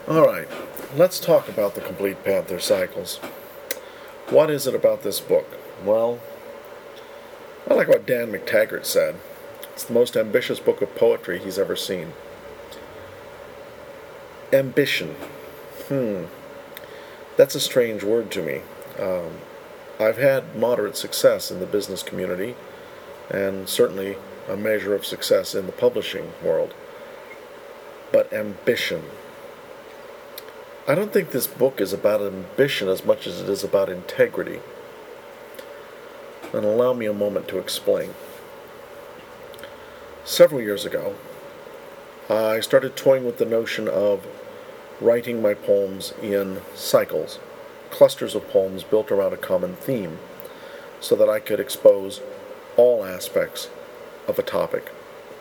All right, let's talk about the Complete Panther Cycles. What is it about this book? Well, I like what Dan McTaggart said. It's the most ambitious book of poetry he's ever seen. Ambition. That's a strange word to me. I've had moderate success in the business community, and certainly a measure of success in the publishing world. But ambition. I don't think this book is about ambition as much as it is about integrity. And allow me a moment to explain. Several years ago, I started toying with the notion of writing my poems in cycles, clusters of poems built around a common theme, so that I could expose all aspects of a topic.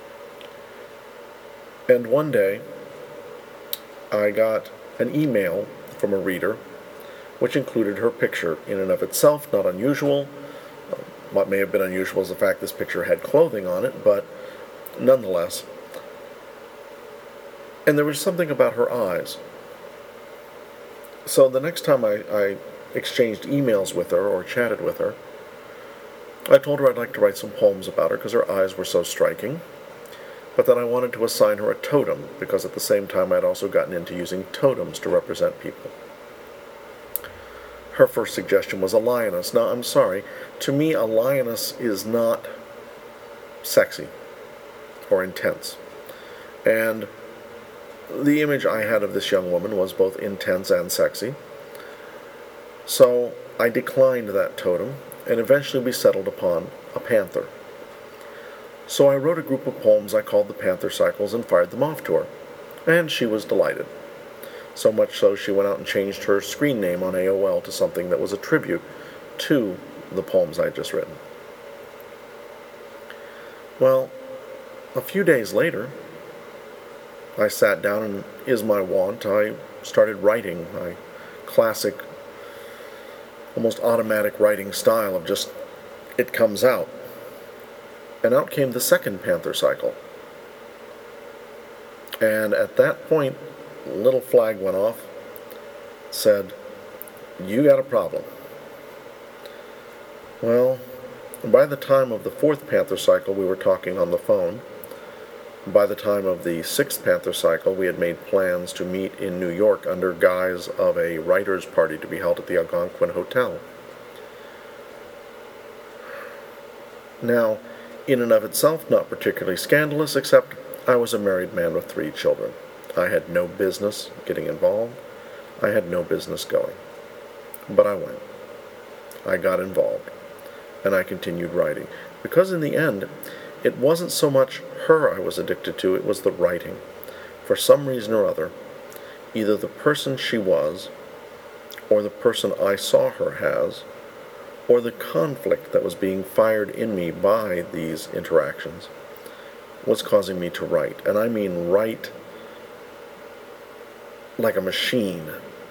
And one day, I got an email from a reader, which included her picture in and of itself, not unusual. What may have been unusual is the fact this picture had clothing on it, but nonetheless. And there was something about her eyes. So the next time I exchanged emails with her or chatted with her, I told her I'd like to write some poems about her because her eyes were so striking, but that I wanted to assign her a totem because at the same time I'd also gotten into using totems to represent people. Her first suggestion was a lioness. Now, I'm sorry, to me a lioness is not sexy or intense. And the image I had of this young woman was both intense and sexy. So I declined that totem, and eventually we settled upon a panther. So I wrote a group of poems I called the Panther Cycles and fired them off to her, and she was delighted. So much so she went out and changed her screen name on AOL to something that was a tribute to the poems I'd just written. Well, a few days later, I sat down and, as my wont, I started writing my classic, almost automatic writing style of just, it comes out. And out came the second Panther Cycle. And at that point, a little flag went off, said, "You got a problem." Well, by the time of the fourth Panther Cycle, we were talking on the phone. By the time of the sixth Panther Cycle, we had made plans to meet in New York under guise of a writers' party to be held at the Algonquin Hotel. Now, in and of itself, not particularly scandalous, except I was a married man with 3 children. I had no business getting involved. I had no business going. But I went. I got involved. And I continued writing. Because in the end, it wasn't so much her I was addicted to, it was the writing. For some reason or other, either the person she was, or the person I saw her as, or the conflict that was being fired in me by these interactions, was causing me to write. And I mean write like a machine.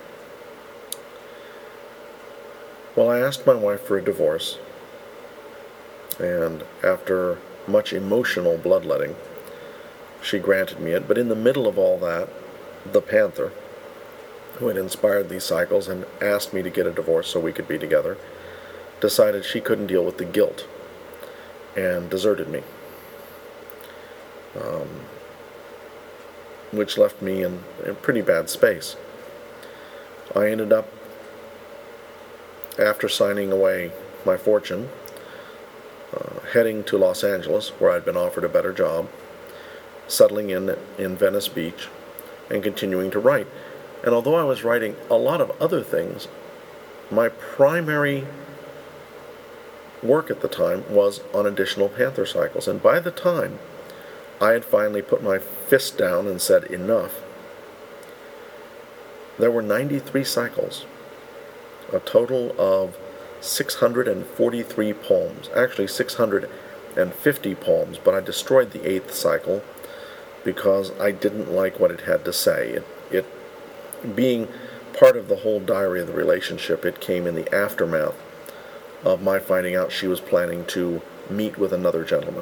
Well, I asked my wife for a divorce, and after much emotional bloodletting, she granted me it. But in the middle of all that, the Panther, who had inspired these cycles and asked me to get a divorce so we could be together, decided she couldn't deal with the guilt and deserted me, which left me in a pretty bad space. I ended up, after signing away my fortune, heading to Los Angeles, where I'd been offered a better job, settling in Venice Beach, and continuing to write. And although I was writing a lot of other things, my primary work at the time was on additional Panther Cycles. And by the time I had finally put my fist down and said enough, there were 93 cycles, a total of 643 poems, actually 650 poems, but I destroyed the 8th cycle because I didn't like what it had to say. It being part of the whole diary of the relationship, it came in the aftermath of my finding out she was planning to meet with another gentleman.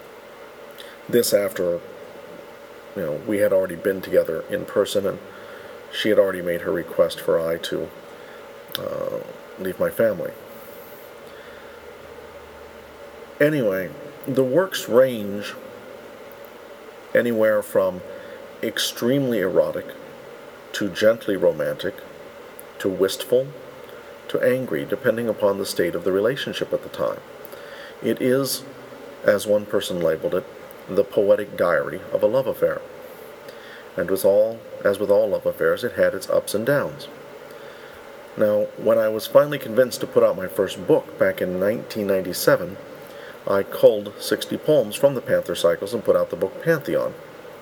This after, we had already been together in person, and she had already made her request for I to leave my family. Anyway, the works range anywhere from extremely erotic to gently romantic to wistful to angry, depending upon the state of the relationship at the time. It is, as one person labeled it, the poetic diary of a love affair. And as with all love affairs, it had its ups and downs. Now, when I was finally convinced to put out my first book back in 1997, I culled 60 poems from the Panther Cycles and put out the book Pantheon.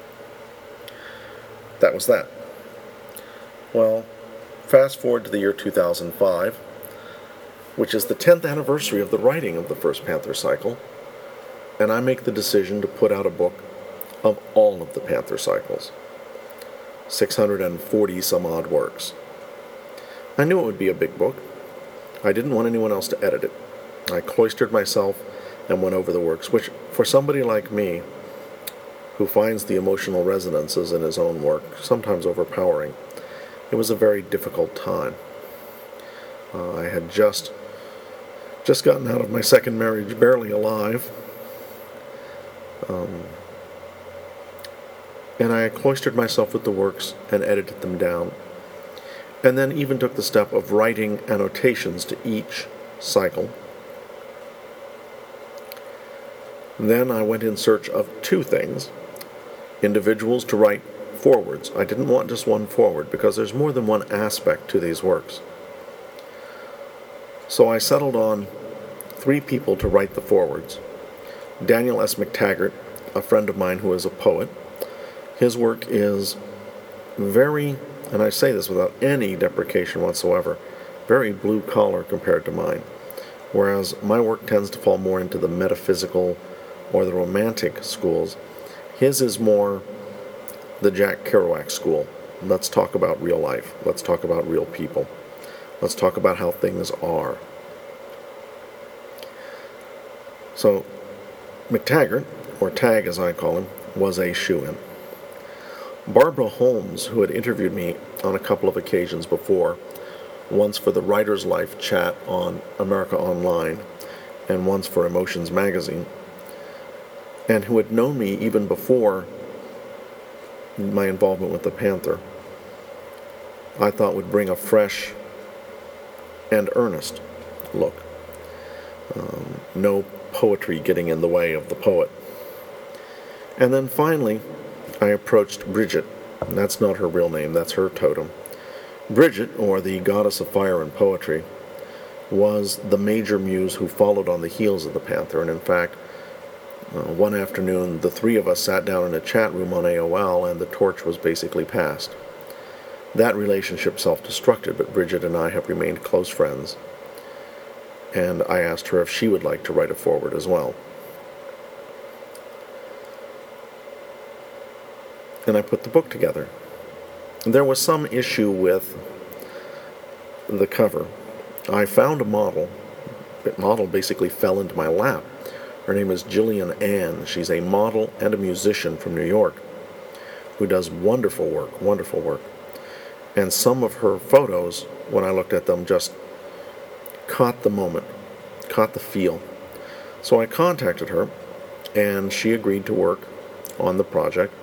That was that. Well, fast forward to the year 2005, which is the 10th anniversary of the writing of the first Panther Cycle, and I make the decision to put out a book of all of the Panther Cycles. 640 some odd works. I knew it would be a big book. I didn't want anyone else to edit it. I cloistered myself and went over the works, which, for somebody like me, who finds the emotional resonances in his own work sometimes overpowering, it was a very difficult time. I had just gotten out of my second marriage, barely alive, and I cloistered myself with the works and edited them down, and then even took the step of writing annotations to each cycle. Then I went in search of two things: individuals to write forewords. I didn't want just one foreword, because there's more than one aspect to these works. So I settled on 3 people to write the forewords. Daniel S. McTaggart, a friend of mine who is a poet. His work is very, and I say this without any deprecation whatsoever, very blue-collar compared to mine, whereas my work tends to fall more into the metaphysical or the romantic schools. His is more the Jack Kerouac school. Let's talk about real life. Let's talk about real people. Let's talk about how things are. So, McTaggart, or Tag as I call him, was a shoo-in. Barbara Holmes, who had interviewed me on a couple of occasions before, once for the Writer's Life chat on America Online, and once for Emotions Magazine, and who had known me even before my involvement with the Panther, I thought would bring a fresh and earnest look. No poetry getting in the way of the poet. And then finally, I approached Bridget. That's not her real name, that's her totem. Bridget, or the goddess of fire and poetry, was the major muse who followed on the heels of the Panther, and in fact, one afternoon, the 3 of us sat down in a chat room on AOL, and the torch was basically passed. That relationship self-destructed, but Bridget and I have remained close friends, and I asked her if she would like to write a foreword as well. And I put the book together. There was some issue with the cover. I found a model. The model basically fell into my lap. Her name is Jillian Ann. She's a model and a musician from New York who does wonderful work. And some of her photos, when I looked at them, just caught the moment, caught the feel. So I contacted her, and she agreed to work on the project.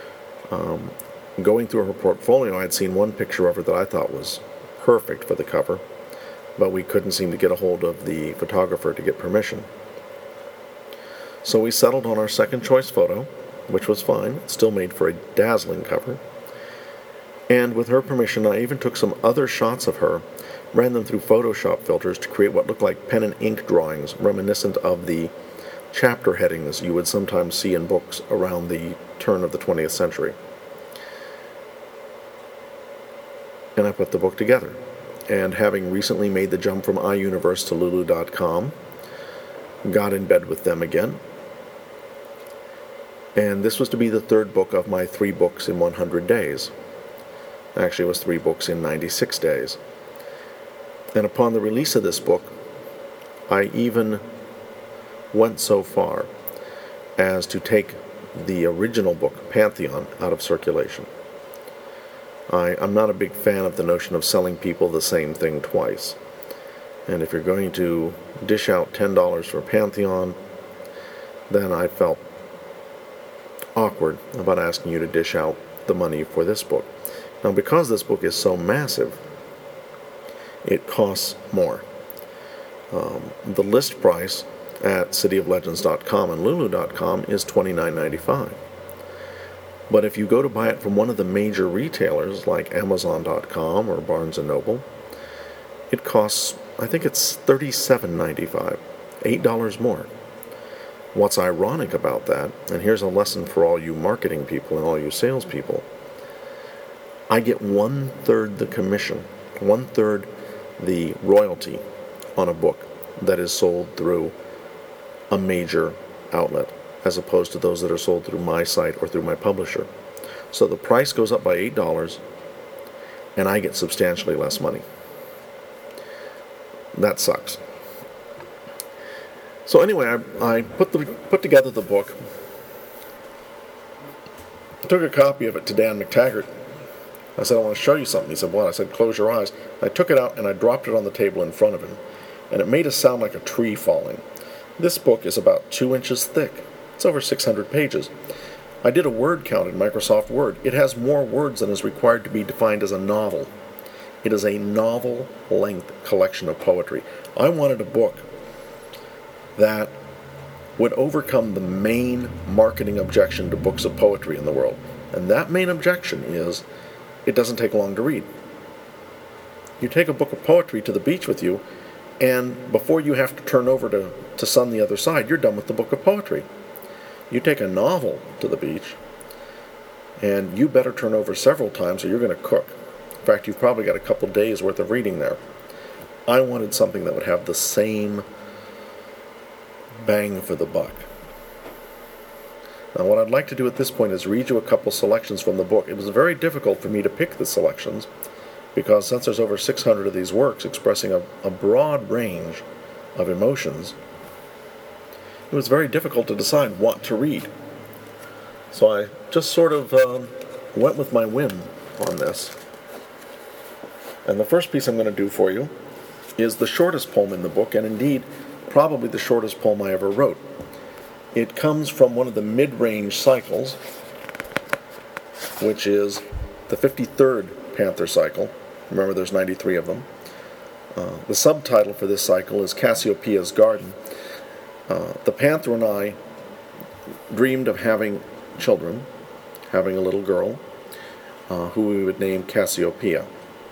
Going through her portfolio, I had seen one picture of her that I thought was perfect for the cover, but we couldn't seem to get a hold of the photographer to get permission. So we settled on our second choice photo, which was fine. It still made for a dazzling cover. And with her permission, I even took some other shots of her, ran them through Photoshop filters to create what looked like pen and ink drawings reminiscent of the chapter headings you would sometimes see in books around the turn of the 20th century. And I put the book together. And having recently made the jump from iUniverse to Lulu.com, got in bed with them again. And this was to be the 3rd book of my 3 books in 100 days. Actually, it was 3 books in 96 days. And upon the release of this book, I even went so far as to take the original book, Pantheon, out of circulation. I'm not a big fan of the notion of selling people the same thing twice. And if you're going to dish out $10 for Pantheon, then I felt awkward about asking you to dish out the money for this book. Now, because this book is so massive, it costs more. The list price at cityoflegends.com and lulu.com is $29.95. But if you go to buy it from one of the major retailers like Amazon.com or Barnes & Noble, it costs, I think it's $37.95, $8 more. What's ironic about that, and here's a lesson for all you marketing people and all you salespeople, I get 1/3 the commission, 1/3 the royalty on a book that is sold through a major outlet, as opposed to those that are sold through my site or through my publisher. So the price goes up by $8, and I get substantially less money. That sucks. So anyway, I put together the book, took a copy of it to Dan McTaggart. I said, I want to show you something. He said, what? I said, close your eyes. I took it out and I dropped it on the table in front of him, and it made a sound like a tree falling. This book is about 2 inches thick. It's over 600 pages. I did a word count in Microsoft Word. It has more words than is required to be defined as a novel. It is a novel-length collection of poetry. I wanted a book that would overcome the main marketing objection to books of poetry in the world. And that main objection is it doesn't take long to read. You take a book of poetry to the beach with you, and before you have to turn over to sun the other side, you're done with the book of poetry. You take a novel to the beach, and you better turn over several times or you're going to cook. In fact, you've probably got a couple days worth of reading there. I wanted something that would have the same bang for the buck. Now, what I'd like to do at this point is read you a couple selections from the book. It was very difficult for me to pick the selections because since there's over 600 of these works expressing a broad range of emotions, it was very difficult to decide what to read. So I just sort of went with my whim on this. And the first piece I'm going to do for you is the shortest poem in the book, and indeed, probably the shortest poem I ever wrote. It comes from one of the mid-range cycles, which is the 53rd Panther cycle. Remember, there's 93 of them. The subtitle for this cycle is Cassiopeia's Garden. The Panther and I dreamed of having children, having a little girl, who we would name Cassiopeia.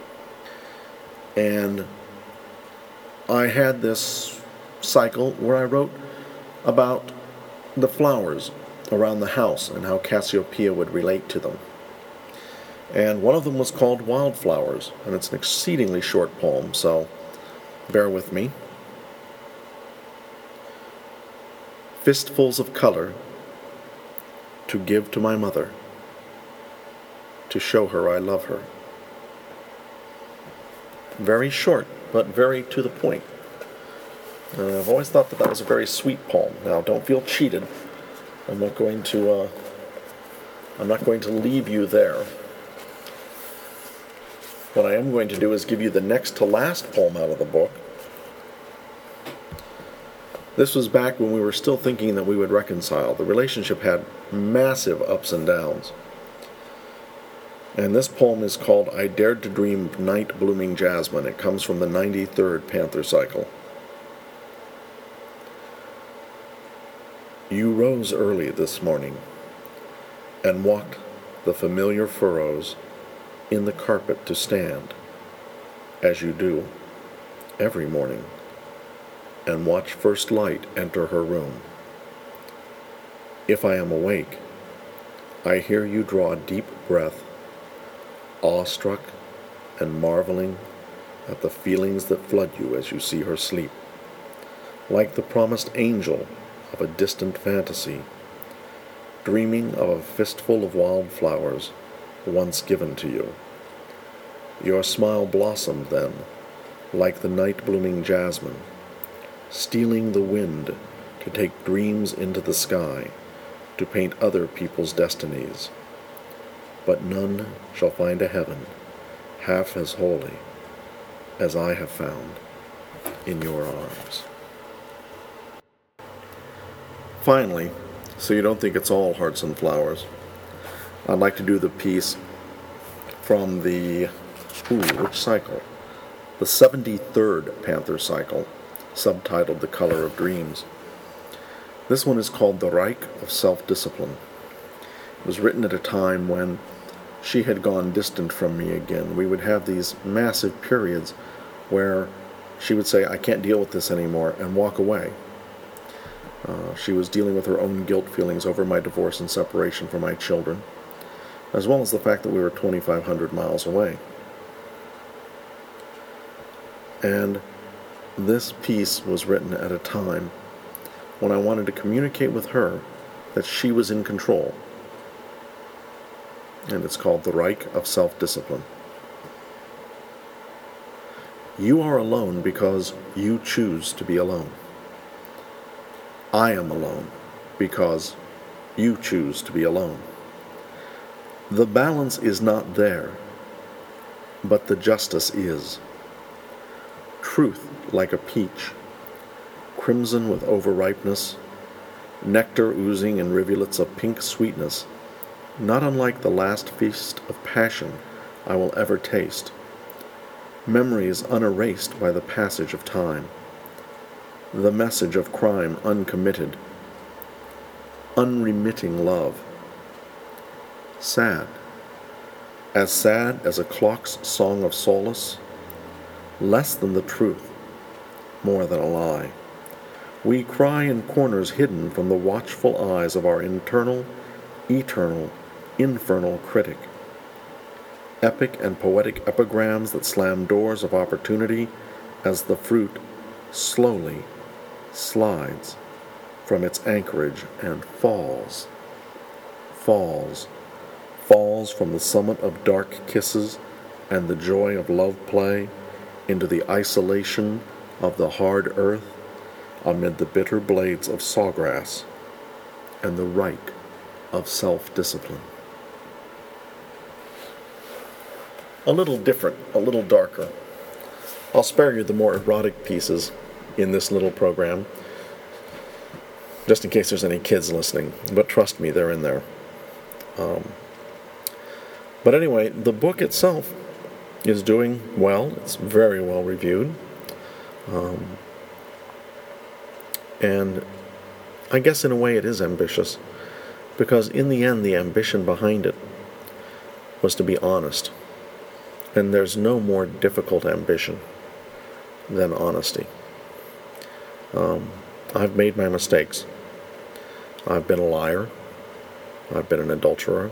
And I had this cycle where I wrote about the flowers around the house and how Cassiopeia would relate to them. And one of them was called Wildflowers, and it's an exceedingly short poem, so bear with me. Fistfuls of color to give to my mother, to show her I love her. Very short, but very to the point. I've always thought that was a very sweet poem. Now, don't feel cheated. I'm not going to leave you there. What I am going to do is give you the next to last poem out of the book. This was back when we were still thinking that we would reconcile. The relationship had massive ups and downs. And this poem is called I Dared to Dream of Night Blooming Jasmine. It comes from the 93rd Panther cycle. You rose early this morning and walked the familiar furrows in the carpet to stand, as you do every morning, and watch first light enter her room. If I am awake, I hear you draw a deep breath, awestruck and marveling at the feelings that flood you as you see her sleep, like the promised angel of a distant fantasy, dreaming of a fistful of wildflowers once given to you. Your smile blossomed then, like the night-blooming jasmine, stealing the wind to take dreams into the sky, to paint other people's destinies. but none shall find a heaven half as holy as I have found in your arms. Finally, so you don't think it's all hearts and flowers, I'd like to do the piece from which cycle? The 73rd Panther cycle, subtitled The Color of Dreams. This one is called The Reich of Self-Discipline. It was written at a time when she had gone distant from me again. We would have these massive periods where she would say, I can't deal with this anymore, and walk away. She was dealing with her own guilt feelings over my divorce and separation from my children, as well as the fact that we were 2,500 miles away. And this piece was written at a time when I wanted to communicate with her that she was in control. And it's called The Reich of Self-Discipline. You are alone because you choose to be alone. I am alone because you choose to be alone. The balance is not there, but the justice is. Truth like a peach, crimson with overripeness, nectar oozing in rivulets of pink sweetness, not unlike the last feast of passion I will ever taste. Memories unerased by the passage of time. The message of crime uncommitted. Unremitting love. Sad as a clock's song of solace. Less than the truth, more than a lie. We cry in corners hidden from the watchful eyes of our internal, eternal, infernal critic. Epic and poetic epigrams that slam doors of opportunity as the fruit slowly slides from its anchorage and falls from the summit of dark kisses and the joy of love play into the isolation of the hard earth amid the bitter blades of sawgrass and the reich of self-discipline. A little different, a little darker. I'll spare you the more erotic pieces in this little program, just in case there's any kids listening, but trust me, they're in there. But anyway, the book itself is doing well. It's very well reviewed. And I guess in a way it is ambitious, because in the end the ambition behind it was to be honest. And there's no more difficult ambition than honesty. I've made my mistakes. I've been a liar. I've been an adulterer.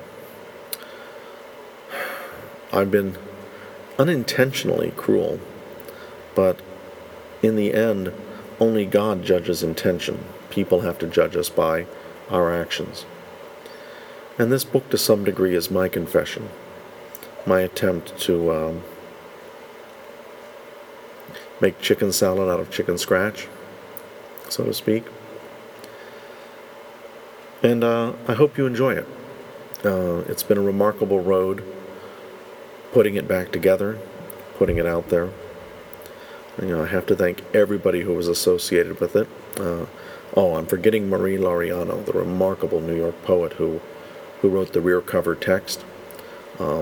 I've been unintentionally cruel, but in the end, only God judges intention. People have to judge us by our actions. And this book, to some degree, is my confession, my attempt to make chicken salad out of chicken scratch, so to speak. And I hope you enjoy it. It's been a remarkable road, putting it back together, putting it out there. I have to thank everybody who was associated with it. I'm forgetting Marie Laureano, the remarkable New York poet who wrote the rear cover text. I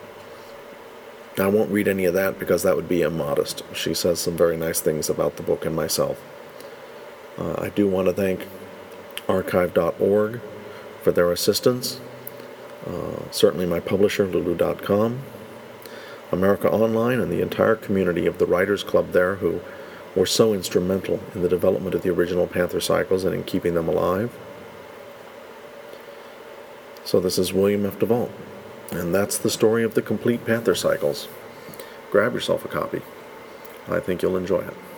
won't read any of that because that would be immodest. She says some very nice things about the book and myself. I do want to thank archive.org for their assistance. Certainly my publisher, Lulu.com. America Online and the entire community of the Writers Club there who were so instrumental in the development of the original Panther cycles and in keeping them alive. So this is William F. Duvall, and that's the story of the complete Panther cycles. Grab yourself a copy. I think you'll enjoy it.